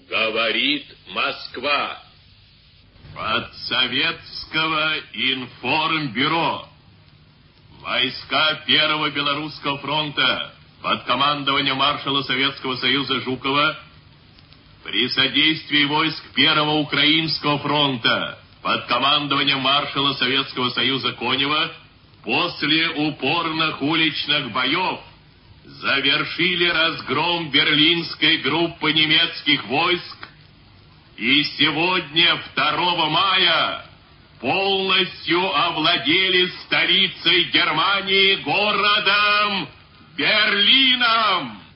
Говорит Москва. От Советского информбюро. Войска Первого Белорусского фронта под командованием маршала Советского Союза Жукова при содействии войск Первого Украинского фронта под командованием маршала Советского Союза Конева после упорных уличных боев завершили разгром берлинской группы немецких войск и сегодня, 2 мая, полностью овладели столицей Германии, городом Берлином.